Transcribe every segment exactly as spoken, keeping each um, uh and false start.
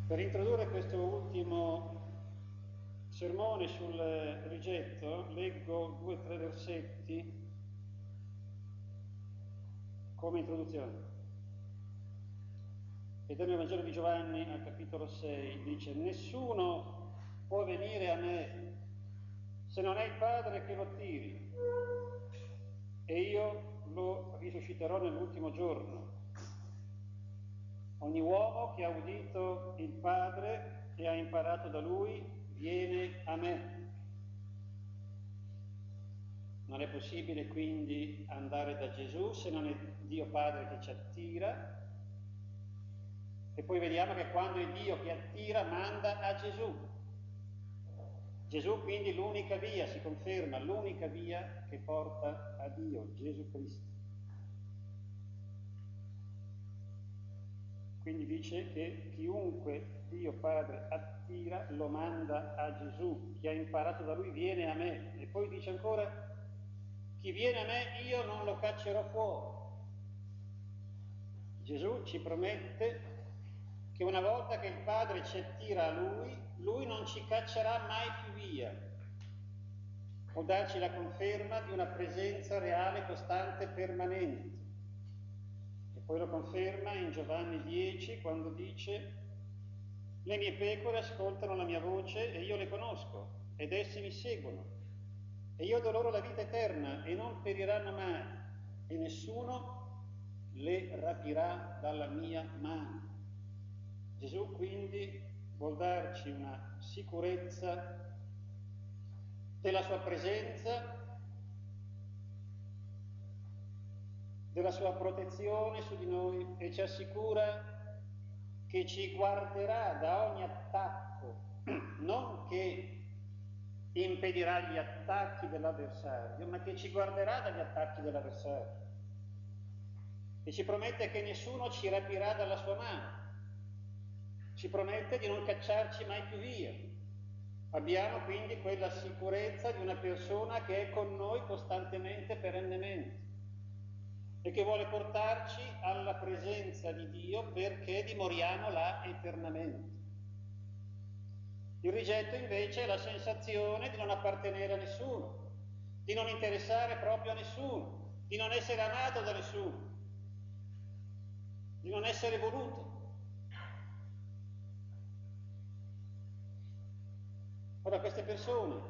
Per introdurre questo ultimo sermone sul rigetto, leggo due o tre versetti come introduzione. Ed è nel Vangelo di Giovanni, al capitolo sei, dice: nessuno può venire a me se non è il Padre che lo attiri, e io lo risusciterò nell'ultimo giorno. Ogni uomo che ha udito il Padre e ha imparato da Lui viene a me. Non è possibile quindi andare da Gesù se non è Dio Padre che ci attira. E poi vediamo che quando è Dio che attira, manda a Gesù. Gesù quindi l'unica via, si conferma, l'unica via che porta a Dio, Gesù Cristo. Quindi dice che chiunque Dio Padre attira lo manda a Gesù, chi ha imparato da Lui viene a me. E poi dice ancora: chi viene a me io non lo caccerò fuori. Gesù ci promette che una volta che il Padre ci attira a Lui, Lui non ci caccerà mai più via. Può darci la conferma di una presenza reale, costante, permanente. E poi lo conferma in Giovanni dieci quando dice: le mie pecore ascoltano la mia voce e io le conosco ed essi mi seguono e io do loro la vita eterna e non periranno mai e nessuno le rapirà dalla mia mano. Gesù quindi vuol darci una sicurezza della sua presenza, della sua protezione su di noi, e ci assicura che ci guarderà da ogni attacco, non che impedirà gli attacchi dell'avversario, ma che ci guarderà dagli attacchi dell'avversario. E ci promette che nessuno ci rapirà dalla sua mano. Ci promette di non cacciarci mai più via. Abbiamo quindi quella sicurezza di una persona che è con noi costantemente, perennemente, e che vuole portarci alla presenza di Dio perché dimoriamo là eternamente. Il rigetto invece è la sensazione di non appartenere a nessuno, di non interessare proprio a nessuno, di non essere amato da nessuno, di non essere voluto. Ora, queste persone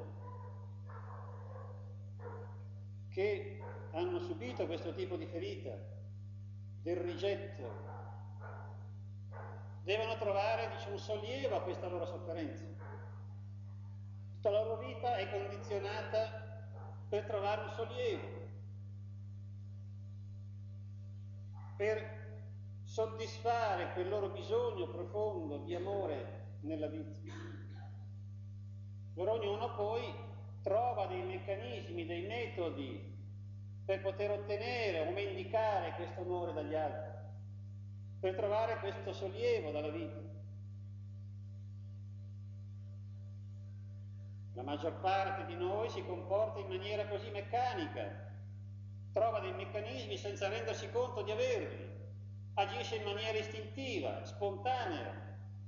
che hanno subito questo tipo di ferita del rigetto devono trovare, diciamo, un sollievo a questa loro sofferenza. Tutta la loro vita è condizionata per trovare un sollievo, per soddisfare quel loro bisogno profondo di amore nella vita. Allora ognuno poi trova dei meccanismi, dei metodi per poter ottenere o mendicare questo amore dagli altri, per trovare questo sollievo dalla vita. La maggior parte di noi si comporta in maniera così meccanica, trova dei meccanismi senza rendersi conto di averli, agisce in maniera istintiva, spontanea.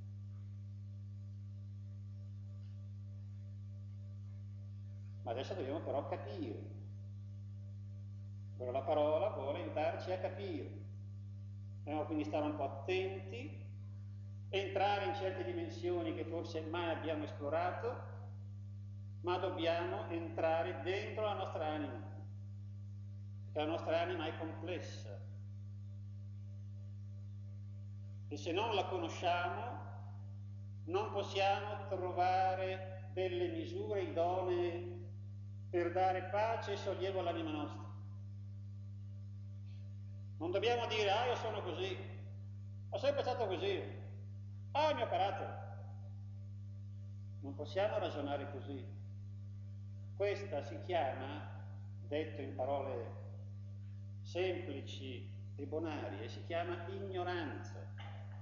Ma adesso dobbiamo però capire. Però la parola vuole aiutarci a capire. Dobbiamo quindi stare un po' attenti, entrare in certe dimensioni che forse mai abbiamo esplorato, ma dobbiamo entrare dentro la nostra anima, perché la nostra anima è complessa. E se non la conosciamo, non possiamo trovare delle misure idonee per dare pace e sollievo all'anima nostra. Non dobbiamo dire: ah, io sono così, ho sempre stato così, ah, il mio carattere. Non possiamo ragionare così. Questa si chiama, detto in parole semplici e bonarie, si chiama ignoranza.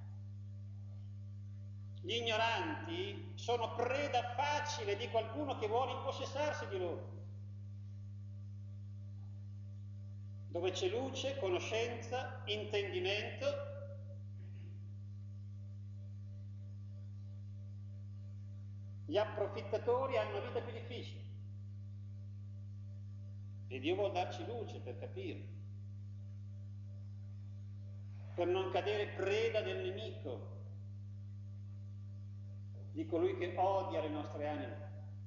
Gli ignoranti sono preda facile di qualcuno che vuole impossessarsi di loro. Dove c'è luce, conoscenza, intendimento, Gli approfittatori hanno una vita più difficile. E Dio vuol darci luce per capire, per non cadere preda del nemico, di colui che odia le nostre anime.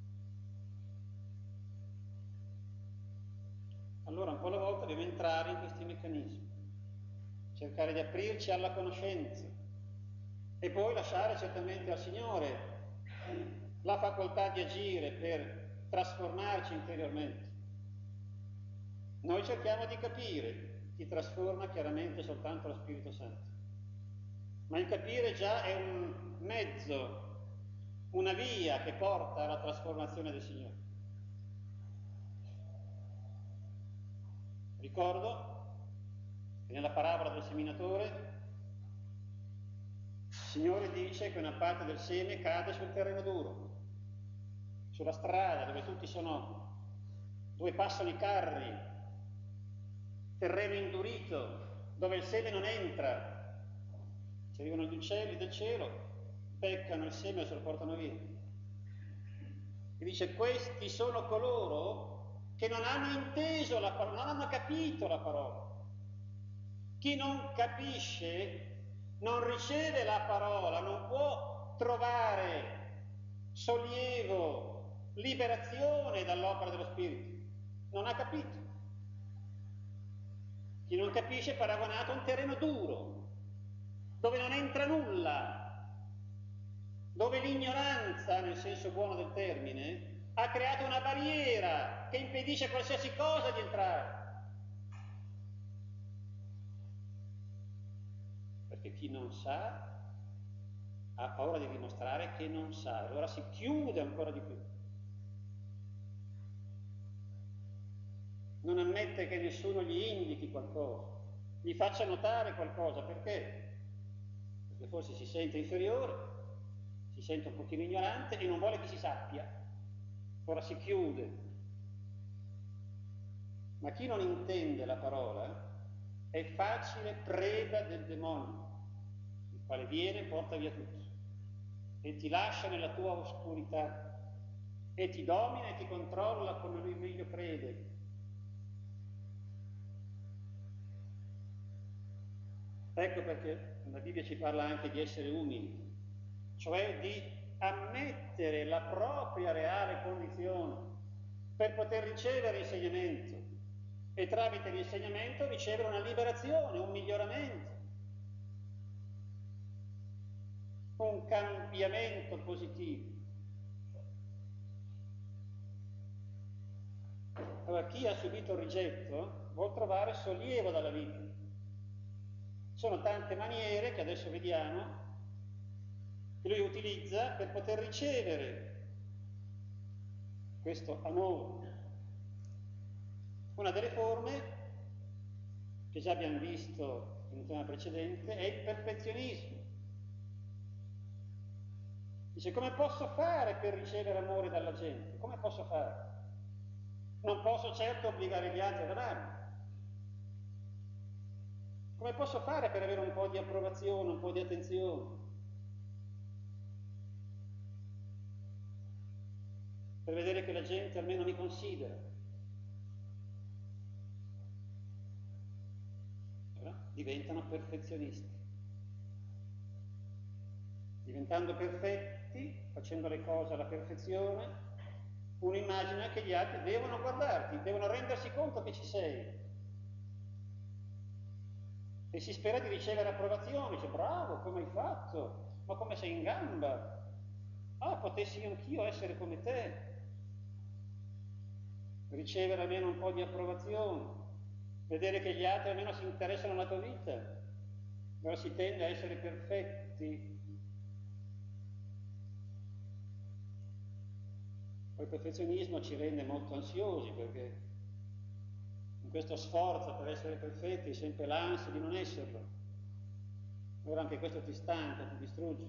Allora un po' alla volta dobbiamo entrare in questi meccanismi, cercare di aprirci alla conoscenza e poi lasciare certamente al Signore la facoltà di agire per trasformarci interiormente. Noi cerchiamo di capire, chi trasforma chiaramente soltanto lo Spirito Santo, ma il capire già è un mezzo, una via che porta alla trasformazione del Signore. Ricordo che nella parabola del seminatore il Signore dice che una parte del seme cade sul terreno duro, sulla strada dove tutti sono, dove passano i carri, terreno indurito, dove il seme non entra. Ci arrivano gli uccelli del cielo, peccano il seme e se lo portano via. E dice: questi sono coloro che non hanno inteso la parola, non hanno capito la parola. Chi non capisce non riceve la parola, non può trovare sollievo, liberazione dall'opera dello Spirito. Non ha capito. Chi non capisce è paragonato a un terreno duro, dove non entra nulla, dove l'ignoranza, nel senso buono del termine, ha creato una barriera che impedisce a qualsiasi cosa di entrare. Perché chi non sa ha paura di dimostrare che non sa, allora si chiude ancora di più. Non ammette che nessuno gli indichi qualcosa, gli faccia notare qualcosa. Perché? Perché forse si sente inferiore, si sente un pochino ignorante e non vuole che si sappia. Ora si chiude. Ma chi non intende la parola è facile preda del demonio, il quale viene e porta via tutto e ti lascia nella tua oscurità e ti domina e ti controlla come lui meglio crede. Ecco perché la Bibbia ci parla anche di essere umili, cioè di ammettere la propria reale condizione per poter ricevere l'insegnamento e tramite l'insegnamento ricevere una liberazione, un miglioramento, un cambiamento positivo. Allora, chi ha subito il rigetto vuol trovare sollievo dalla vita. Sono tante maniere che adesso vediamo che lui utilizza per poter ricevere questo amore. Una delle forme che già abbiamo visto in un tema precedente è il perfezionismo. Dice: come posso fare per ricevere amore dalla gente? Come posso fare? Non posso certo obbligare gli altri ad amarmi. Come posso fare per avere un po' di approvazione, un po' di attenzione? Per vedere che la gente almeno mi considera. Allora, diventano perfezionisti. Diventando perfetti, facendo le cose alla perfezione, uno immagina che gli altri devono guardarti, devono rendersi conto che ci sei. E si spera di ricevere approvazione, dice: bravo, come hai fatto? Ma come sei in gamba? Ah, potessi anch'io essere come te. Ricevere almeno un po' di approvazione, vedere che gli altri almeno si interessano alla tua vita. Allora si tende a essere perfetti. Poi il perfezionismo ci rende molto ansiosi, perché in questo sforzo per essere perfetti è sempre l'ansia di non esserlo. Allora anche questo ti stanca, ti distrugge.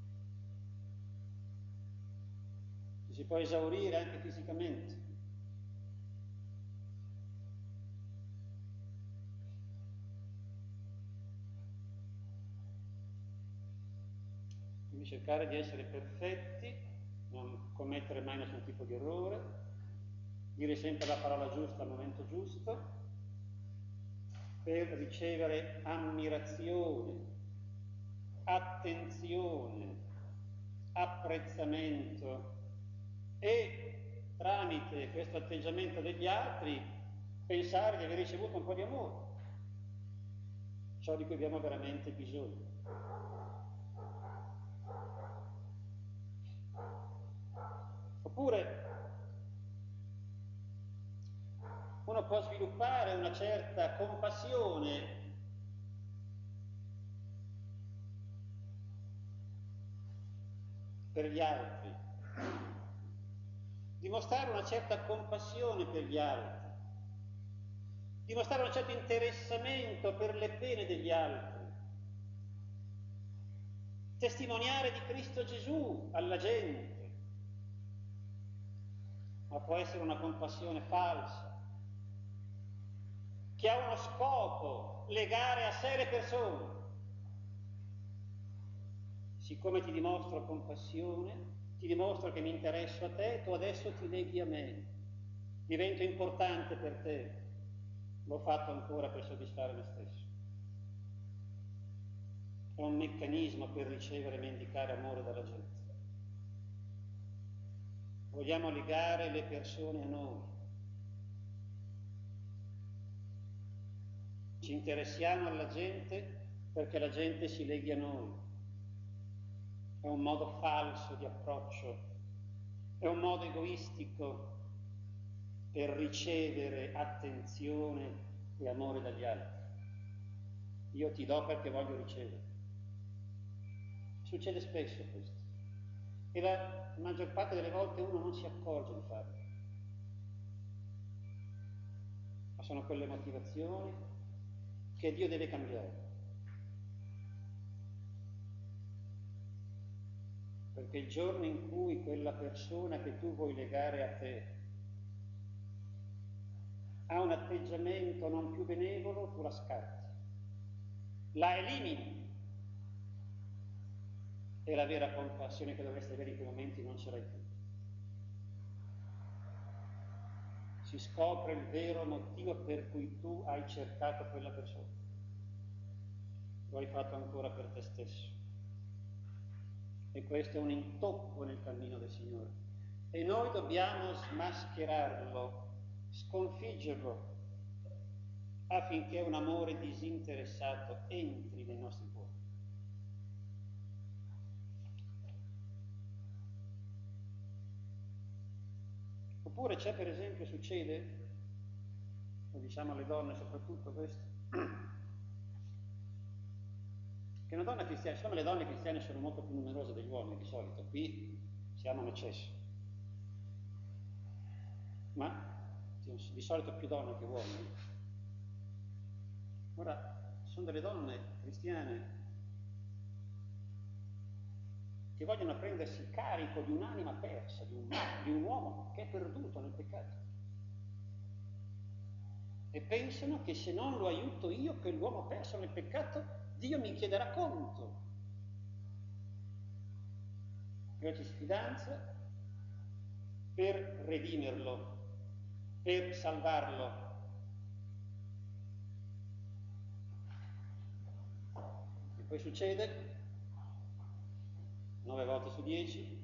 Ti si può esaurire anche fisicamente. Quindi cercare di essere perfetti non commettere mai nessun tipo di errore, dire sempre la parola giusta al momento giusto, per ricevere ammirazione, attenzione, apprezzamento e tramite questo atteggiamento degli altri pensare di aver ricevuto un po' di amore, ciò di cui abbiamo veramente bisogno. Oppure uno può sviluppare una certa compassione per gli altri, dimostrare una certa compassione per gli altri, dimostrare un certo interessamento per le pene degli altri, testimoniare di Cristo Gesù alla gente, ma può essere una compassione falsa, che ha uno scopo, legare a sé le persone. Siccome ti dimostro compassione, ti dimostro che mi interesso a te, tu adesso ti leghi a me, divento importante per te, l'ho fatto ancora per soddisfare me stesso. È un meccanismo per ricevere e mendicare amore dalla gente. Vogliamo legare le persone a noi. Ci interessiamo alla gente perché la gente si leghi a noi. È un modo falso di approccio, è un modo egoistico per ricevere attenzione e amore dagli altri. Io ti do perché voglio ricevere. Succede spesso questo. E la maggior parte delle volte uno non si accorge di farlo. Ma sono quelle motivazioni che Dio deve cambiare. Perché il giorno in cui quella persona che tu vuoi legare a te ha un atteggiamento non più benevolo, tu la scarti, la elimini e la vera compassione che dovresti avere in quei momenti non ce l'hai più. Si scopre il vero motivo per cui tu hai cercato quella persona. Lo hai fatto ancora per te stesso. E questo è un intoppo nel cammino del Signore. E noi dobbiamo smascherarlo, sconfiggerlo, affinché un amore disinteressato entri nei nostri cuori. Oppure c'è, per esempio, succede, lo diciamo alle donne soprattutto questo, che una donna cristiana, siccome le donne cristiane sono molto più numerose degli uomini di solito, qui siamo in eccesso, ma di solito più donne che uomini. Ora, sono delle donne cristiane che vogliono prendersi carico di un'anima persa, di un, di un uomo che è perduto nel peccato. E pensano che se non lo aiuto io, quell'uomo perso nel peccato, Dio mi chiederà conto. E oggi si fidanza per redimerlo, per salvarlo. E poi succede, nove volte su dieci,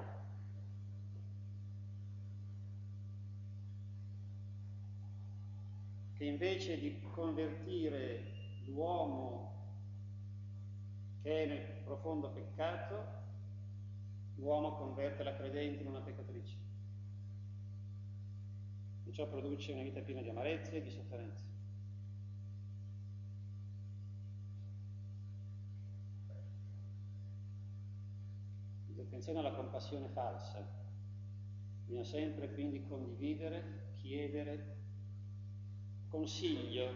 che invece di convertire l'uomo che è nel profondo peccato, l'uomo converte la credente in una peccatrice. E ciò produce una vita piena di amarezze e di sofferenze. Attenzione alla compassione falsa. Bisogna sempre quindi condividere, chiedere consiglio.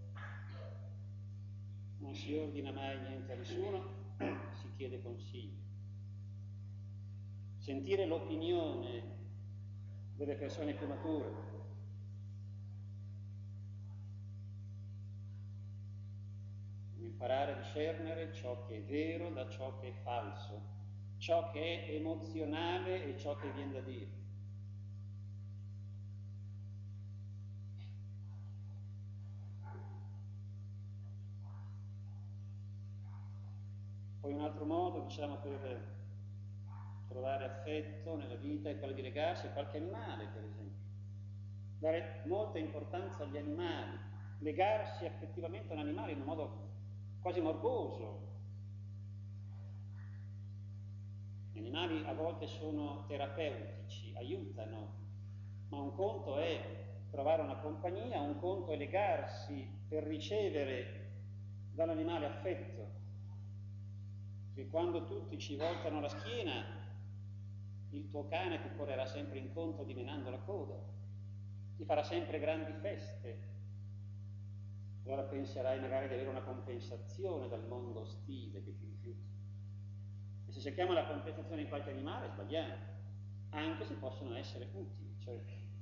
Non si ordina mai niente a nessuno, si chiede consiglio. Sentire l'opinione delle persone più mature. Imparare a discernere ciò che è vero da ciò che è falso, ciò che è emozionale e ciò che viene da dire. Poi un altro modo, diciamo, per trovare affetto nella vita è quello di legarsi a qualche animale, per esempio. Dare molta importanza agli animali, legarsi affettivamente a un animale in un modo quasi morboso. Gli animali a volte sono terapeutici, aiutano, ma un conto è trovare una compagnia, un conto è legarsi per ricevere dall'animale affetto. Che quando tutti ci voltano la schiena, il tuo cane ti correrà sempre incontro dimenando la coda, ti farà sempre grandi feste. Allora penserai magari di avere una compensazione dal mondo ostile che ti rifiuta. E se cerchiamo la compensazione in qualche animale, sbagliamo, anche se possono essere utili. Cioè...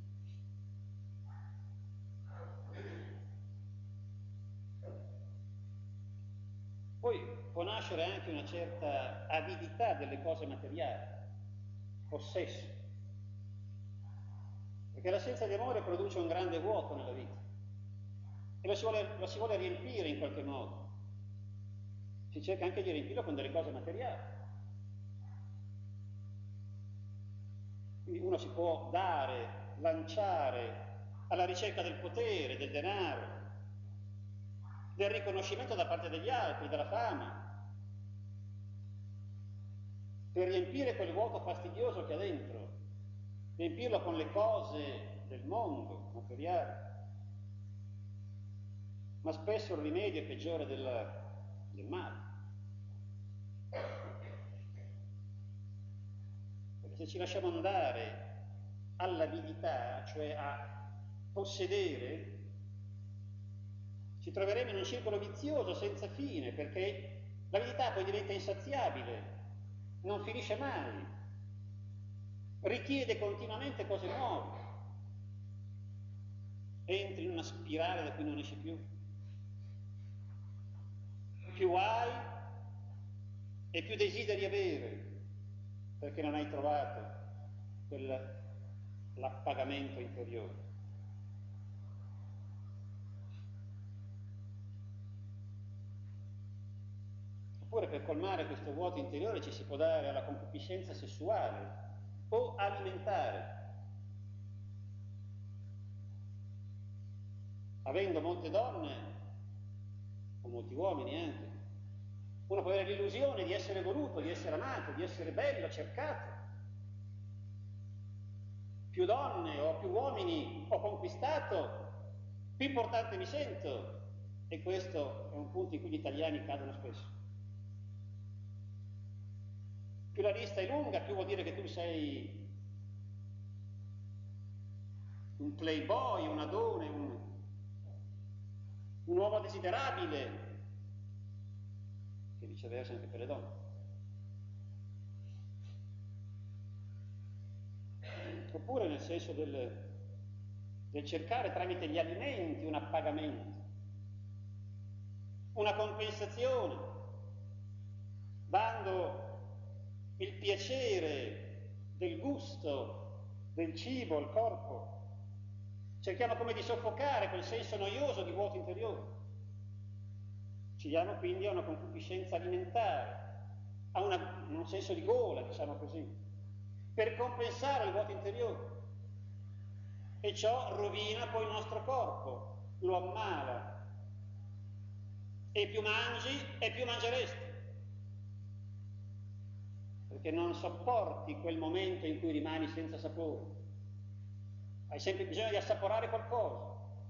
Poi può nascere anche una certa avidità delle cose materiali, possesso, perché l'assenza di amore produce un grande vuoto nella vita e lo si vuole, lo si vuole riempire in qualche modo. Si cerca anche di riempirlo con delle cose materiali. Quindi uno si può dare, lanciare alla ricerca del potere, del denaro, del riconoscimento da parte degli altri, della fama, per riempire quel vuoto fastidioso che ha dentro, riempirlo con le cose del mondo, materiali. Ma spesso il rimedio è peggiore del, del male. Perché se ci lasciamo andare all'avidità, cioè a possedere, ci troveremo in un circolo vizioso senza fine, perché l'avidità poi diventa insaziabile, non finisce mai, richiede continuamente cose nuove, entri in una spirale da cui non esci più. Più hai e più desideri avere, perché non hai trovato quell'appagamento interiore. Oppure per colmare questo vuoto interiore ci si può dare alla concupiscenza sessuale o alimentare. Avendo molte donne, o molti uomini anche, uno può avere l'illusione di essere voluto, di essere amato, di essere bello, cercato. Più donne o più uomini ho conquistato, più importante mi sento. E questo è un punto in cui gli italiani cadono spesso. Più la lista è lunga, più vuol dire che tu sei un playboy, un adone, un, un uomo desiderabile, che viceversa anche per le donne. Oppure nel senso del, del cercare tramite gli alimenti un appagamento, una compensazione, dando il piacere del gusto del cibo al corpo. Cerchiamo come di soffocare quel senso noioso di vuoto interiore. Ci diamo quindi a una concupiscenza alimentare, a una, un senso di gola, diciamo così, per compensare il vuoto interiore. E ciò rovina poi il nostro corpo, lo ammala. E più mangi, e più mangeresti. Perché non sopporti quel momento in cui rimani senza sapore. Hai sempre bisogno di assaporare qualcosa.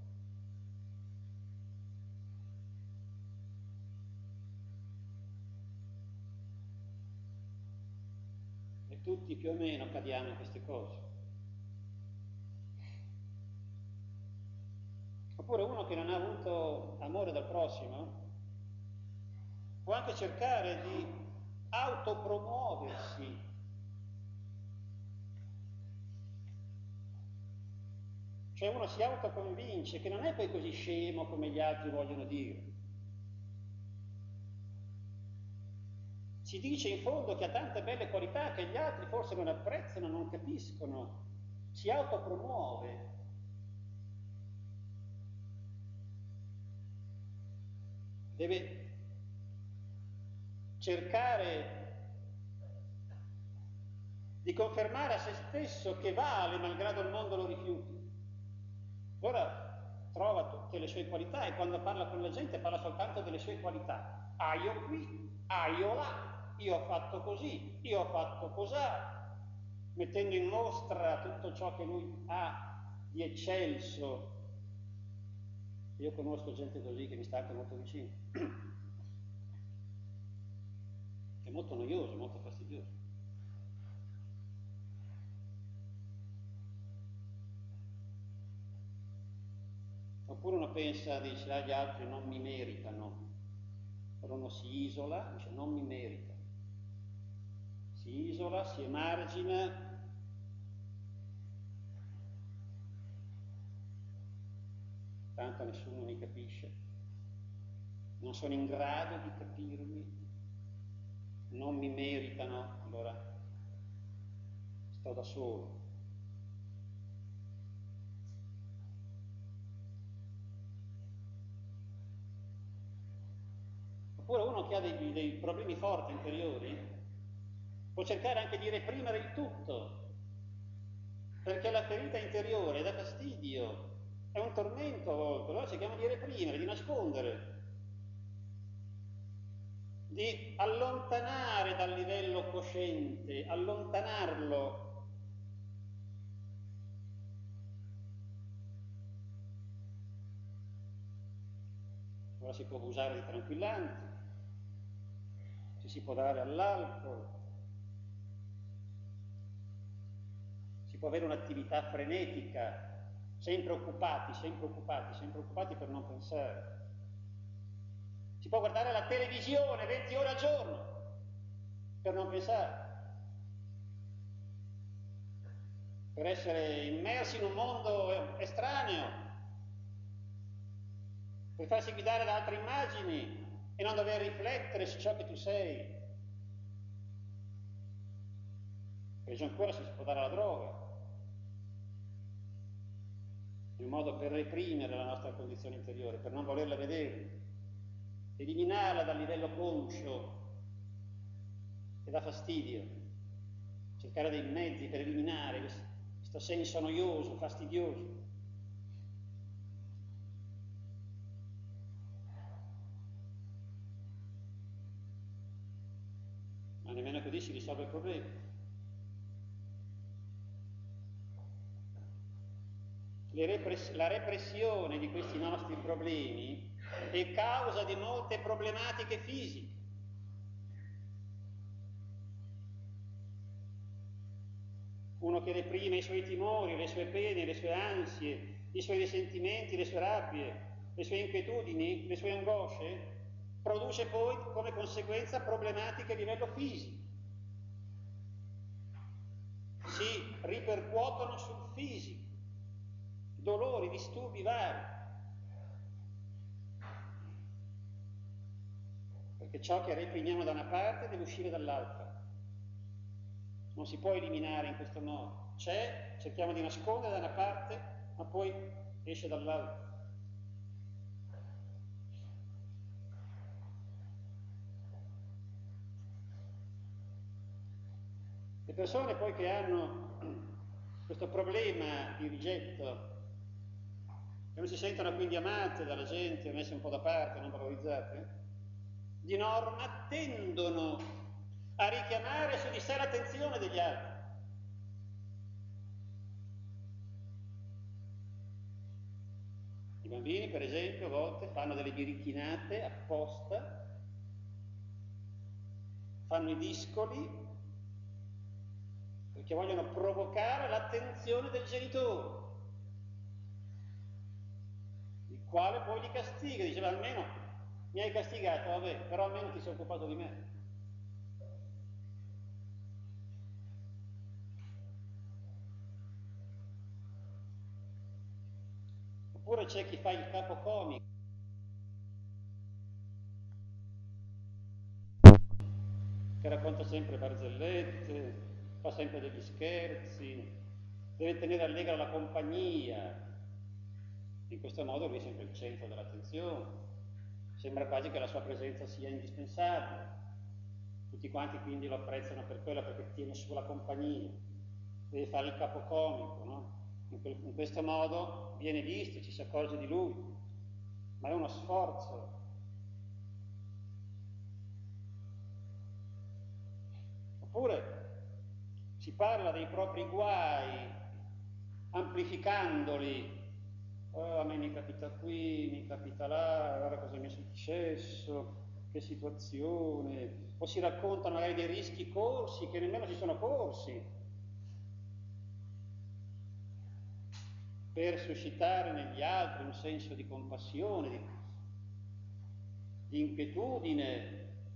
E tutti più o meno cadiamo in queste cose. Oppure uno che non ha avuto amore dal prossimo può anche cercare di autopromuoversi, cioè uno si autoconvince che non è poi così scemo come gli altri vogliono dire. si dice in fondo che ha tante belle qualità che gli altri forse non apprezzano, non capiscono, si autopromuove. Deve cercare di confermare a se stesso che vale malgrado il mondo lo rifiuti. Ora trova tutte le sue qualità e quando parla con la gente parla soltanto delle sue qualità. Ah, io qui, ah, io là, io ho fatto così, io ho fatto cos'ha, mettendo in mostra tutto ciò che lui ha di eccelso. Io conosco gente così che mi sta anche molto vicino. È molto noioso, molto fastidioso. Oppure uno pensa, dice, ah, gli altri non mi meritano. Allora uno si isola, dice, non mi merita. Si isola, si emargina, tanto nessuno mi capisce. Non sono in grado di capirmi, non mi meritano, allora sto da solo. Oppure uno che ha dei, dei problemi forti interiori può cercare anche di reprimere il tutto, perché la ferita interiore dà fastidio, è un tormento a volte, allora cerchiamo di reprimere, di nascondere, di allontanare dal livello cosciente, allontanarlo. Ora si può usare di tranquillanti, ci si può dare all'alcol, si può avere un'attività frenetica, sempre occupati, sempre occupati, sempre occupati per non pensare. Si può guardare la televisione venti ore al giorno per non pensare, per essere immersi in un mondo estraneo, per farsi guidare da altre immagini e non dover riflettere su ciò che tu sei. Peggio ancora si può dare alla droga, in modo per reprimere la nostra condizione interiore, per non volerla vedere, eliminarla dal livello conscio che dà fastidio, cercare dei mezzi per eliminare questo senso noioso, fastidioso. Ma nemmeno così si risolve il problema. Repress- la repressione di questi nostri problemi è causa di molte problematiche fisiche. Uno che reprime i suoi timori, le sue pene, le sue ansie, i suoi risentimenti, le sue rabbie, le sue inquietudini, le sue angosce, produce poi come conseguenza problematiche a livello fisico. Si ripercuotono sul fisico, dolori, disturbi vari. Perché ciò che reprimiamo da una parte deve uscire dall'altra. Non si può eliminare in questo modo. C'è, cerchiamo di nascondere da una parte, ma poi esce dall'altra. Le persone poi che hanno questo problema di rigetto, che non si sentono quindi amate dalla gente, messe un po' da parte, non valorizzate, di norma tendono a richiamare su di sé l'attenzione degli altri. I bambini, per esempio, a volte fanno delle birichinate apposta, fanno i discoli perché vogliono provocare l'attenzione del genitore, il quale poi li castiga, diceva almeno mi hai castigato, vabbè, però almeno ti sei occupato di me. Oppure c'è chi fa il capo comico, che racconta sempre barzellette, fa sempre degli scherzi, deve tenere allegra la compagnia. In questo modo lui è sempre il centro dell'attenzione, sembra quasi che la sua presenza sia indispensabile. Tutti quanti quindi lo apprezzano per quello, perché tiene su la compagnia, deve fare il capocomico, no? In, quel, in questo modo viene visto, ci si accorge di lui, ma è uno sforzo. Oppure si parla dei propri guai, amplificandoli. Oh, a me mi capita qui, mi capita là, guarda cosa mi è successo, che situazione. O si raccontano magari dei rischi corsi che nemmeno si sono corsi, per suscitare negli altri un senso di compassione, di, di inquietudine,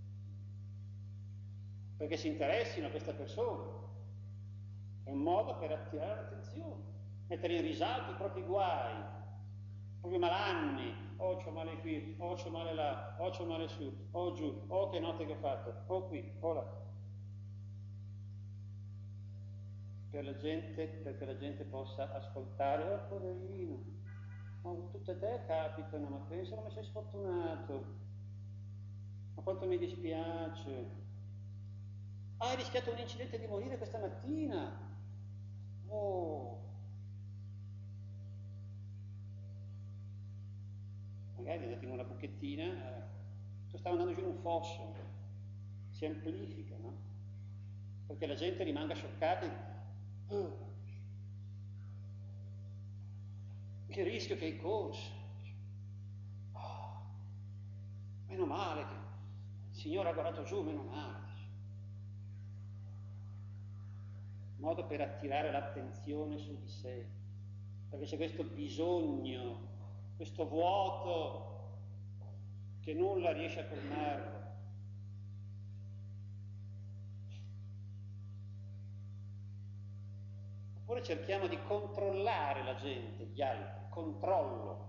perché si interessino a questa persona. È un modo per attirare l'attenzione, mettere in risalto i propri guai, i propri malanni. Oh, c'ho male qui, oh, c'ho male là, oh, c'ho male su, oh, giù, oh, che notte che ho fatto, oh, qui, oh, là. Per la gente, perché la gente possa ascoltare. Oh, poverino, oh, tutte a te capitano, ma pensa come sei sfortunato, ma quanto mi dispiace. Ah, hai rischiato un incidente di morire questa mattina. Oh. Magari è andato in una buchettina, eh, tu stava andando giù in un fosso, si amplifica, no? Perché la gente rimanga scioccata e oh, che rischio che hai corso. Oh, meno male che il Signore ha guardato giù, meno male. Modo per attirare l'attenzione su di sé, perché c'è questo bisogno, questo vuoto che nulla riesce a colmarlo. Oppure cerchiamo di controllare la gente, gli altri, controllo.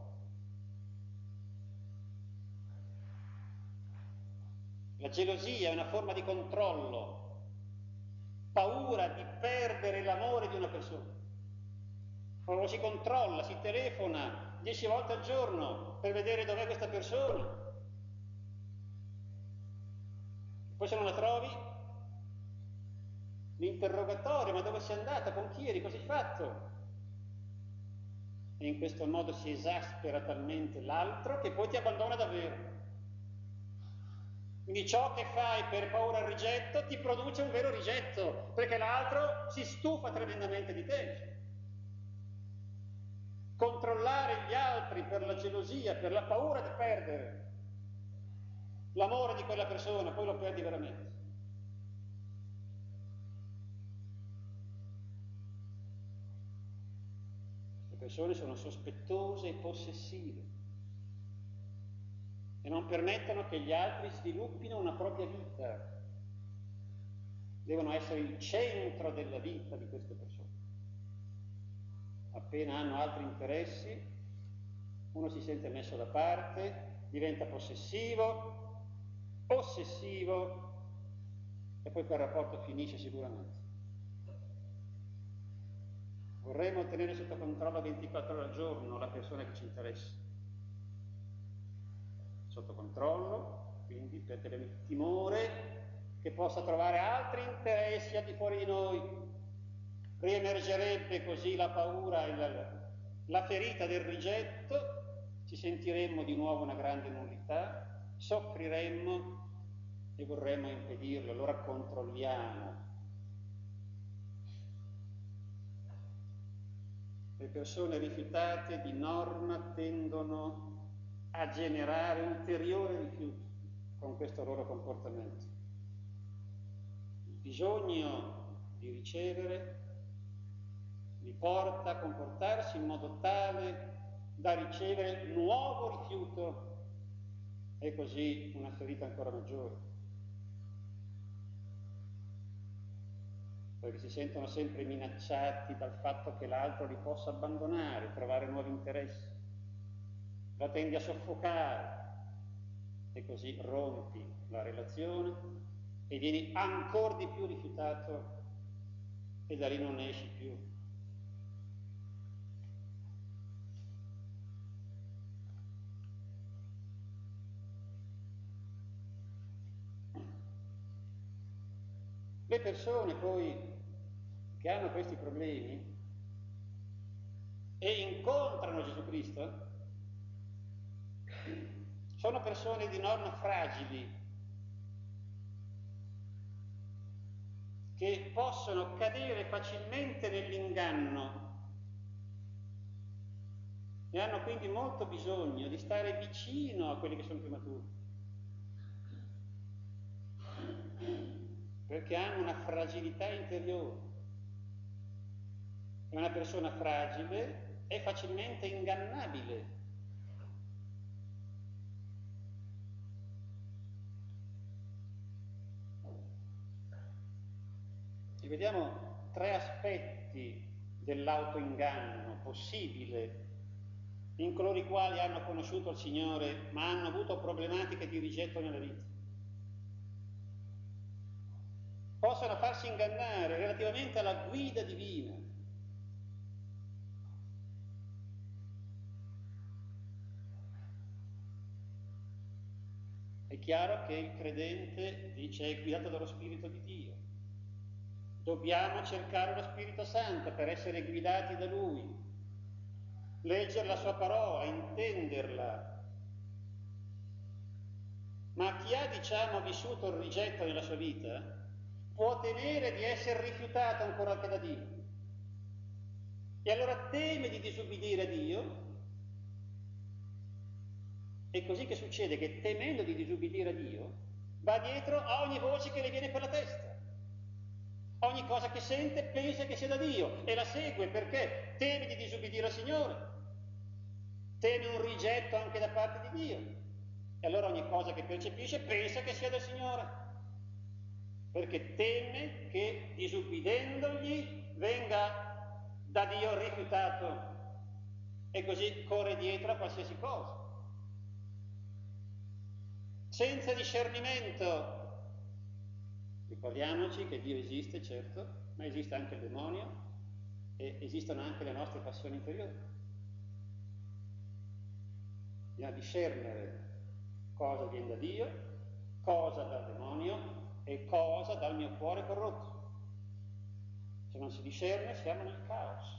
La gelosia è una forma di controllo, paura di perdere l'amore di una persona. Lo si controlla, si telefona dieci volte al giorno per vedere dov'è questa persona. Poi se non la trovi, l'interrogatorio, ma dove sei andata, con chi eri, cosa hai fatto? E in questo modo si esaspera talmente l'altro che poi ti abbandona davvero. Quindi ciò che fai per paura al rigetto ti produce un vero rigetto, perché l'altro si stufa tremendamente di te. Controllare gli altri per la gelosia, per la paura di perdere l'amore di quella persona, poi lo perdi veramente. Le persone sono sospettose e possessive e non permettono che gli altri sviluppino una propria vita. Devono essere il centro della vita di queste persone. Appena hanno altri interessi, uno si sente messo da parte, diventa possessivo, ossessivo e poi quel rapporto finisce sicuramente. Vorremmo tenere sotto controllo ventiquattro ore al giorno la persona che ci interessa. Sotto controllo, quindi per tenere timore che possa trovare altri interessi al di fuori di noi. Riemergerebbe così la paura, il, la ferita del rigetto, ci sentiremmo di nuovo una grande nullità, soffriremmo e vorremmo impedirlo, allora controlliamo. Le persone rifiutate di norma tendono a generare ulteriore rifiuto con questo loro comportamento. Il bisogno di ricevere li porta a comportarsi in modo tale da ricevere nuovo rifiuto e così una ferita ancora maggiore. Perché si sentono sempre minacciati dal fatto che l'altro li possa abbandonare, trovare nuovi interessi. La tendi a soffocare e così rompi la relazione e vieni ancora di più rifiutato e da lì non ne esci più. Le persone poi che hanno questi problemi e incontrano Gesù Cristo sono persone di norma fragili, che possono cadere facilmente nell'inganno e hanno quindi molto bisogno di stare vicino a quelli che sono più maturi, perché hanno una fragilità interiore e una persona fragile è facilmente ingannabile. E vediamo tre aspetti dell'autoinganno possibile in coloro i quali hanno conosciuto il Signore ma hanno avuto problematiche di rigetto nella vita. Possono farsi ingannare relativamente alla guida divina. È chiaro che il credente dice è guidato dallo Spirito di Dio. Dobbiamo cercare lo Spirito Santo per essere guidati da Lui, leggere la sua parola, intenderla. Ma chi ha, diciamo, vissuto il rigetto nella sua vita può temere di essere rifiutato ancora anche da Dio. E allora teme di disubbidire a Dio. È così che succede che temendo di disubbidire a Dio va dietro a ogni voce che le viene per la testa. Ogni cosa che sente pensa che sia da Dio e la segue perché teme di disubbidire al Signore, teme un rigetto anche da parte di Dio e allora ogni cosa che percepisce pensa che sia dal Signore, perché teme che disubbidendogli venga da Dio rifiutato e così corre dietro a qualsiasi cosa. Senza discernimento. Ricordiamoci che Dio esiste, certo, ma esiste anche il demonio e esistono anche le nostre passioni interiori. Bisogna discernere cosa viene da Dio, cosa dal demonio e cosa dal mio cuore corrotto. Se non si discerne siamo nel caos.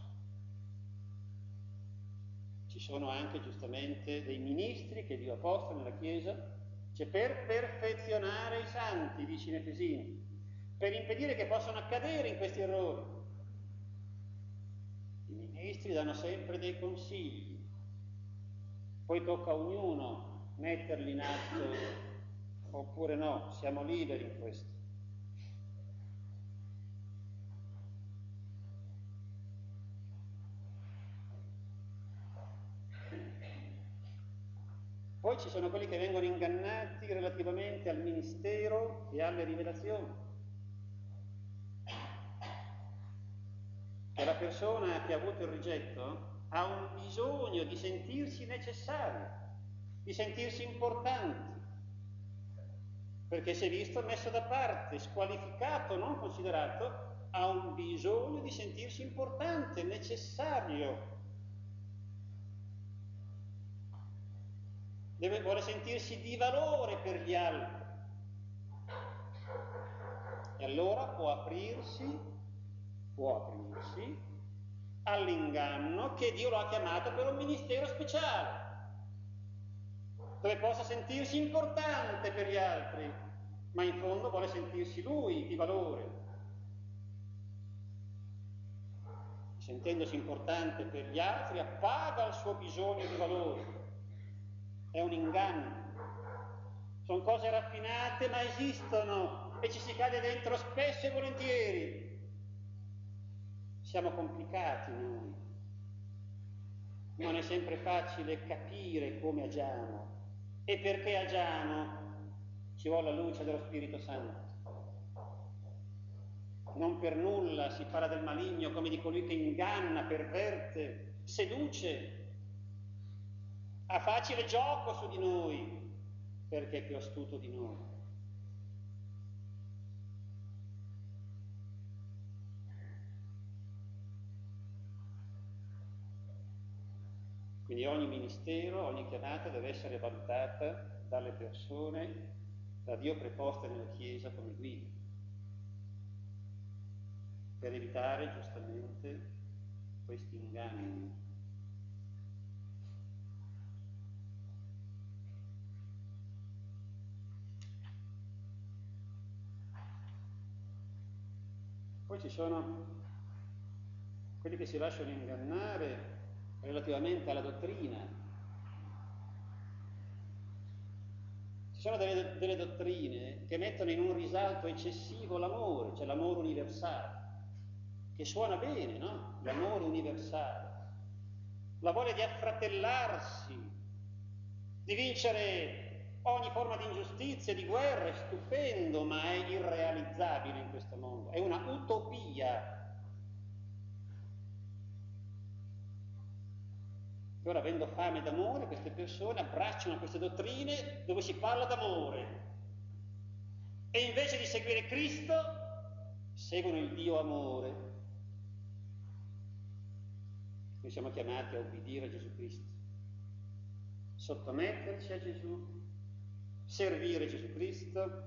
Ci sono anche giustamente dei ministri che Dio ha posto nella Chiesa, cioè per perfezionare i santi, dice in Efesini, per impedire che possano accadere in questi errori. I ministri danno sempre dei consigli, poi tocca a ognuno metterli in atto oppure no, siamo liberi in questo. Poi ci sono quelli che vengono ingannati relativamente al ministero e alle rivelazioni. Che la persona che ha avuto il rigetto ha un bisogno di sentirsi necessario, di sentirsi importanti, perché si è visto messo da parte, squalificato, non considerato, ha un bisogno di sentirsi importante, necessario. Deve, vuole sentirsi di valore per gli altri. E allora può aprirsi, può aprirsi all'inganno che Dio lo ha chiamato per un ministero speciale, dove possa sentirsi importante per gli altri, ma in fondo vuole sentirsi lui di valore. Sentendosi importante per gli altri, appaga il suo bisogno di valore. È un inganno. Sono cose raffinate, ma esistono e ci si cade dentro spesso e volentieri. Siamo complicati noi. Non è sempre facile capire come agiamo e perché agiamo. Ci vuole la luce dello Spirito Santo. Non per nulla si parla del maligno come di colui che inganna, perverte, seduce, ha facile gioco su di noi, perché è più astuto di noi. Quindi ogni ministero, ogni chiamata deve essere valutata dalle persone, da Dio preposte nella Chiesa come guida, per evitare giustamente questi inganni. Poi ci sono quelli che si lasciano ingannare relativamente alla dottrina. Ci sono delle, delle dottrine che mettono in un risalto eccessivo l'amore, cioè l'amore universale, che suona bene, no? L'amore universale, la voglia di affratellarsi, di vincere ogni forma di ingiustizia, di guerra, è stupendo, ma è irrealizzabile in questo mondo, è una utopia. E ora, avendo fame d'amore, queste persone abbracciano queste dottrine dove si parla d'amore e invece di seguire Cristo seguono il Dio amore. Noi siamo chiamati a obbedire a Gesù Cristo, sottometterci a Gesù, servire Gesù Cristo,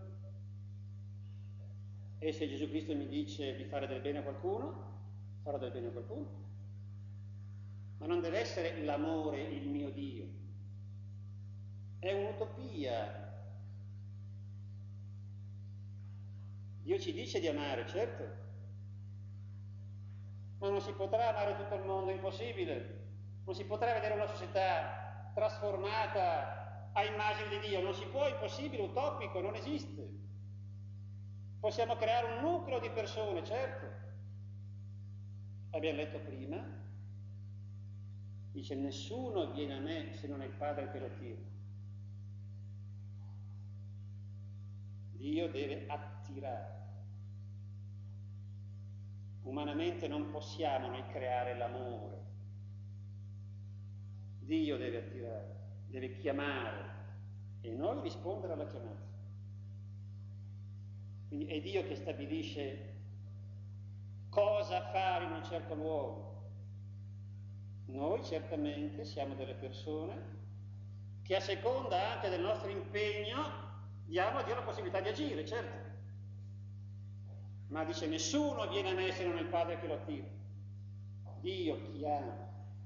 e se Gesù Cristo mi dice di fare del bene a qualcuno, farò del bene a qualcuno. Ma non deve essere l'amore il mio Dio. È un'utopia. Dio ci dice di amare, certo, ma non si potrà amare tutto il mondo, è impossibile. Non si potrà vedere una società trasformata a immagine di Dio, non si può, è impossibile, utopico, non esiste. Possiamo creare un nucleo di persone, certo. Abbiamo letto prima, dice: nessuno viene a me se non è il Padre che lo tira. Dio deve attirare. Umanamente non possiamo noi creare l'amore. Dio deve attirare, deve chiamare e noi rispondere alla chiamata. Quindi è Dio che stabilisce cosa fare in un certo luogo. Noi certamente siamo delle persone che, a seconda anche del nostro impegno, diamo a Dio la possibilità di agire, certo. Ma dice: nessuno viene a me se non è il Padre che lo attira. Dio chiama.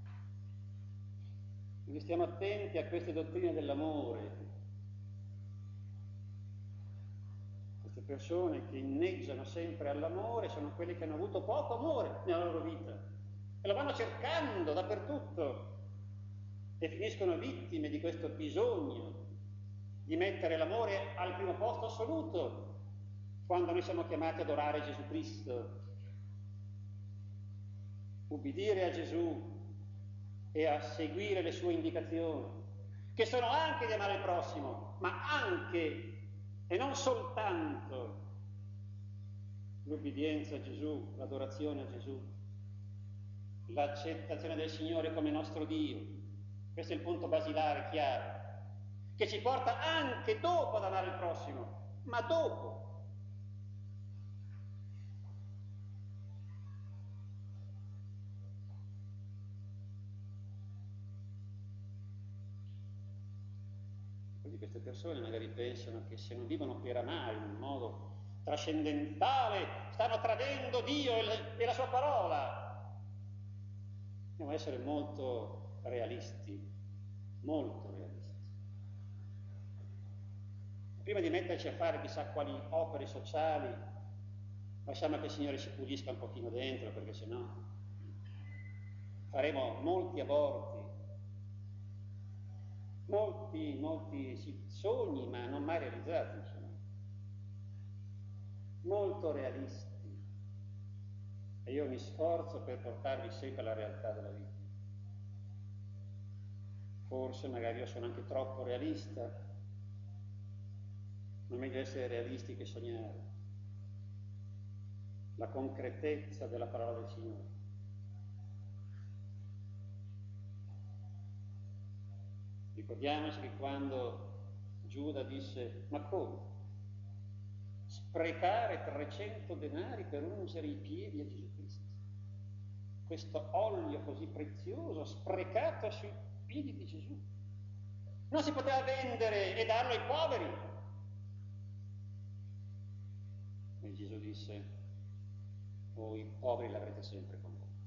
Quindi stiamo attenti a queste dottrine dell'amore. Queste persone che inneggiano sempre all'amore sono quelle che hanno avuto poco amore nella loro vita e lo vanno cercando dappertutto e finiscono vittime di questo bisogno di mettere l'amore al primo posto assoluto, quando noi siamo chiamati ad adorare Gesù Cristo, ubbidire a Gesù e a seguire le sue indicazioni, che sono anche di amare il prossimo, ma anche e non soltanto l'ubbidienza a Gesù, l'adorazione a Gesù, l'accettazione del Signore come nostro Dio. Questo è il punto basilare, chiaro, che ci porta anche dopo ad amare il prossimo, ma dopo. Quindi queste persone magari pensano che se non vivono per amare in un modo trascendentale stanno tradendo Dio e la sua parola. Dobbiamo essere molto realisti, molto realisti. Prima di metterci a fare chissà quali opere sociali, lasciamo che il Signore ci pulisca un pochino dentro, perché sennò faremo molti aborti, molti, molti sogni, ma non mai realizzati, insomma. Molto realisti. E io mi sforzo per portarvi sempre alla realtà della vita. Forse magari io sono anche troppo realista, ma meglio essere realisti che sognare. La concretezza della parola del Signore. Ricordiamoci che quando Giuda disse: ma come? Sprecare trecento denari per ungere i piedi a Gesù Cristo? Questo olio così prezioso, sprecato sui piedi di Gesù. Non si poteva vendere e darlo ai poveri. E Gesù disse: voi poveri l'avrete sempre con voi.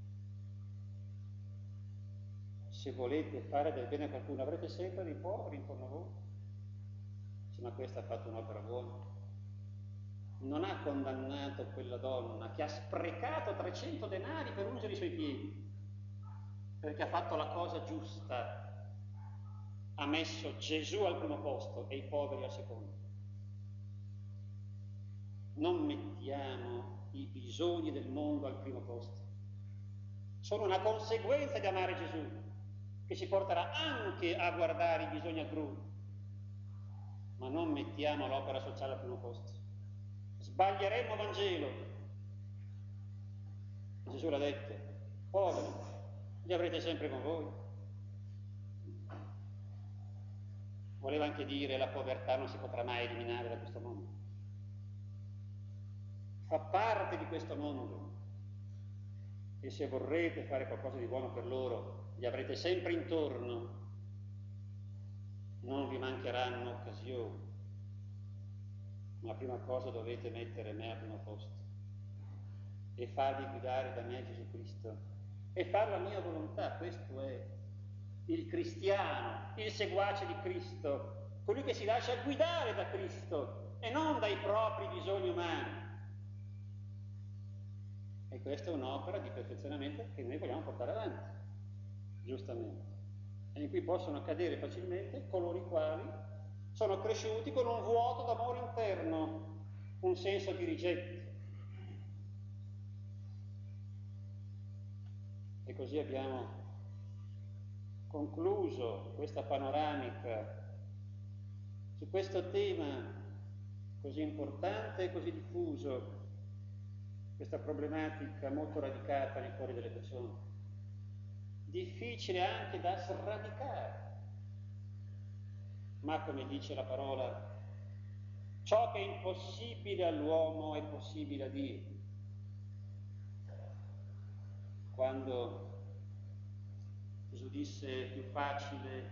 Se volete fare del bene a qualcuno, avrete sempre dei poveri intorno a voi. Sì, ma questa ha fatto un'opera buona. Non ha condannato quella donna che ha sprecato trecento denari per ungere i suoi piedi, perché ha fatto la cosa giusta, ha messo Gesù al primo posto e i poveri al secondo. Non mettiamo i bisogni del mondo al primo posto. Sono una conseguenza di amare Gesù, che ci porterà anche a guardare i bisogni altrui, ma non mettiamo l'opera sociale al primo posto. Sbaglieremmo Vangelo. Gesù l'ha detto: poveri, li avrete sempre con voi. Voleva anche dire: la povertà non si potrà mai eliminare da questo mondo. Fa parte di questo mondo. E se vorrete fare qualcosa di buono per loro, li avrete sempre intorno. Non vi mancheranno occasioni. Ma la prima cosa dovete mettere me al primo posto e farvi guidare da me, Gesù Cristo, e fare la mia volontà. Questo è il cristiano, il seguace di Cristo, colui che si lascia guidare da Cristo e non dai propri bisogni umani. E questa è un'opera di perfezionamento che noi vogliamo portare avanti, giustamente, e in cui possono cadere facilmente coloro i quali sono cresciuti con un vuoto d'amore interno, un senso di rigetto. E così abbiamo concluso questa panoramica su questo tema così importante e così diffuso, questa problematica molto radicata nei cuori delle persone, difficile anche da sradicare, ma come dice la parola, ciò che è impossibile all'uomo è possibile a Dio. Quando Gesù disse: è più facile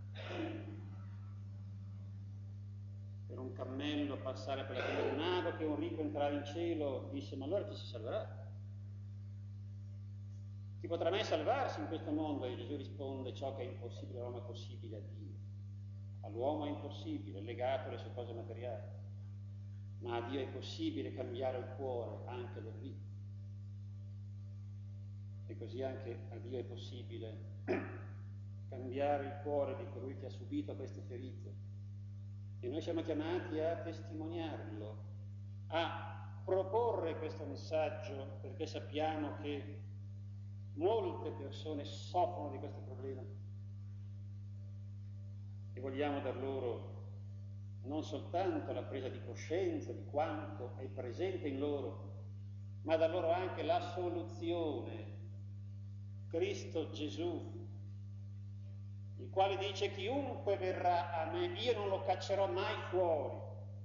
per un cammello passare per la prima di un ago che un ricco entrare in cielo, disse: ma allora chi si salverà? Chi potrà mai salvarsi in questo mondo? E Gesù risponde: ciò che è impossibile all'uomo è possibile a Dio. All'uomo è impossibile, è legato alle sue cose materiali, ma a Dio è possibile cambiare il cuore anche del ricco. E così anche a Dio è possibile cambiare il cuore di colui che ha subito queste ferite. E noi siamo chiamati a testimoniarlo, a proporre questo messaggio, perché sappiamo che molte persone soffrono di questo problema e vogliamo dar loro non soltanto la presa di coscienza di quanto è presente in loro, ma dar loro anche la soluzione. Cristo Gesù, il quale dice: chiunque verrà a me, io non lo caccerò mai fuori.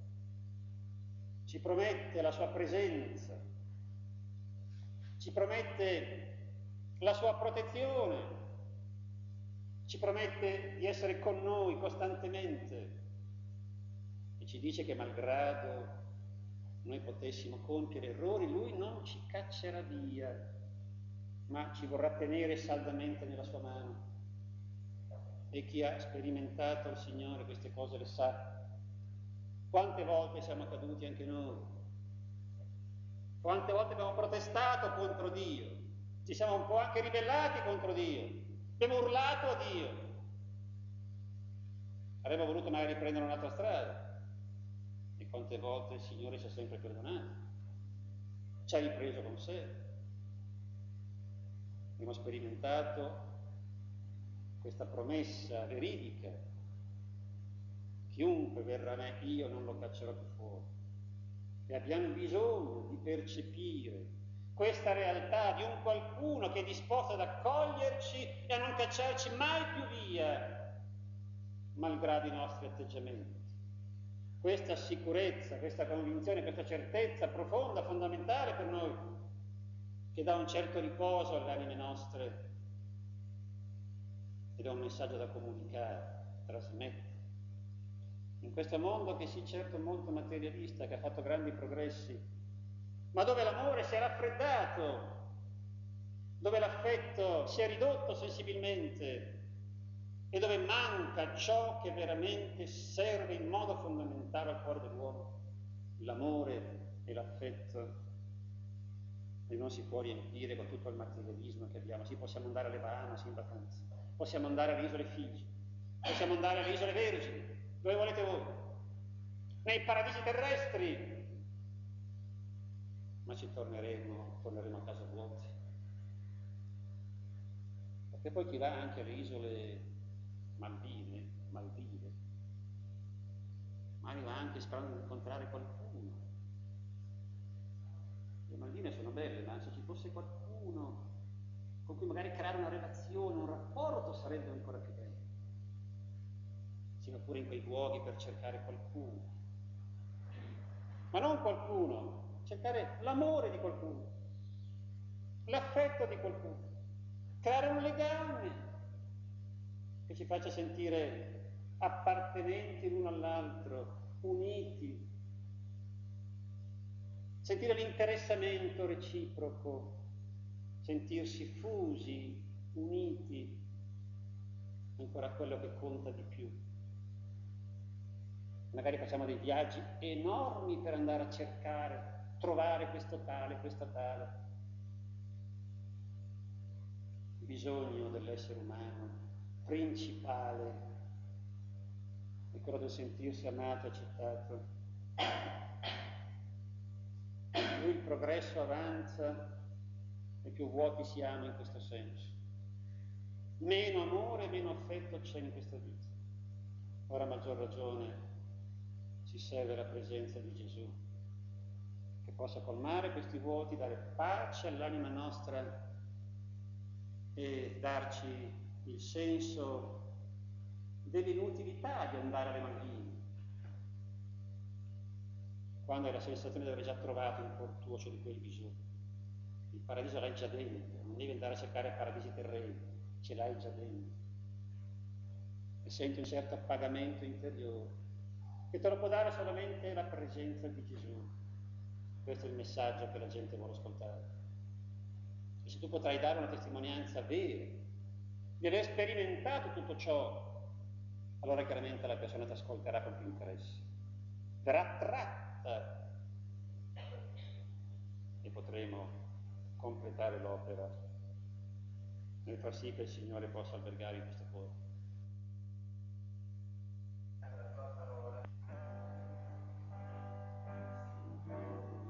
Ci promette la sua presenza, ci promette la sua protezione, ci promette di essere con noi costantemente e ci dice che malgrado noi potessimo compiere errori, lui non ci caccerà via, ma ci vorrà tenere saldamente nella sua mano. E chi ha sperimentato il Signore queste cose le sa. Quante volte siamo caduti anche noi? Quante volte abbiamo protestato contro Dio? Ci siamo un po' anche ribellati contro Dio. Abbiamo urlato a Dio. Avremmo voluto magari prendere un'altra strada. E quante volte il Signore ci ha sempre perdonato. Ci ha ripreso con sé. Abbiamo sperimentato questa promessa veridica: chiunque verrà a me, io non lo caccerò più fuori. E abbiamo bisogno di percepire questa realtà di un qualcuno che è disposto ad accoglierci e a non cacciarci mai più via, malgrado i nostri atteggiamenti. Questa sicurezza, questa convinzione, questa certezza profonda, fondamentale per noi, che dà un certo riposo alle anime nostre, ed è un messaggio da comunicare, trasmettere. In questo mondo che sì certo molto materialista, che ha fatto grandi progressi, ma dove l'amore si è raffreddato, dove l'affetto si è ridotto sensibilmente e dove manca ciò che veramente serve in modo fondamentale al cuore dell'uomo, l'amore e l'affetto, e non si può riempire con tutto il materialismo che abbiamo. Sì, possiamo andare alle Bahamas in vacanza, possiamo andare alle isole Figi, possiamo andare alle isole Vergini, dove volete voi, nei paradisi terrestri, ma ci torneremo, torneremo a casa vuoti. Perché poi chi va anche alle isole Maldive, Maldive, magari va anche sperando di incontrare qualcuno. Le Maldive sono belle, ma se ci fosse qualcuno con cui magari creare una relazione, un rapporto, sarebbe ancora più bello. Siamo pure in quei luoghi per cercare qualcuno, ma non qualcuno, cercare l'amore di qualcuno, l'affetto di qualcuno, creare un legame che ci faccia sentire appartenenti l'uno all'altro, uniti, sentire l'interessamento reciproco, sentirsi fusi, uniti, ancora quello che conta di più. Magari facciamo dei viaggi enormi per andare a cercare, trovare questo tale, questa tale. Il bisogno dell'essere umano principale è quello del sentirsi amato e accettato. Più il progresso avanza e più vuoti siamo in questo senso. Meno amore, meno affetto c'è in questa vita. Ora a maggior ragione ci serve la presenza di Gesù, che possa colmare questi vuoti, dare pace all'anima nostra e darci il senso dell'inutilità di andare alle Maldive, quando hai la sensazione di aver già trovato il portuocio di quel bisogno. Il paradiso l'hai già dentro, non devi andare a cercare paradisi terreni, ce l'hai già dentro. E senti un certo appagamento interiore, che te lo può dare solamente la presenza di Gesù. Questo è il messaggio che la gente vuole ascoltare. E se tu potrai dare una testimonianza vera di aver sperimentato tutto ciò, allora chiaramente la persona ti ascolterà con più interesse, verrà attratta e potremo completare l'opera nel far sì che il Signore possa albergare in questo cuore.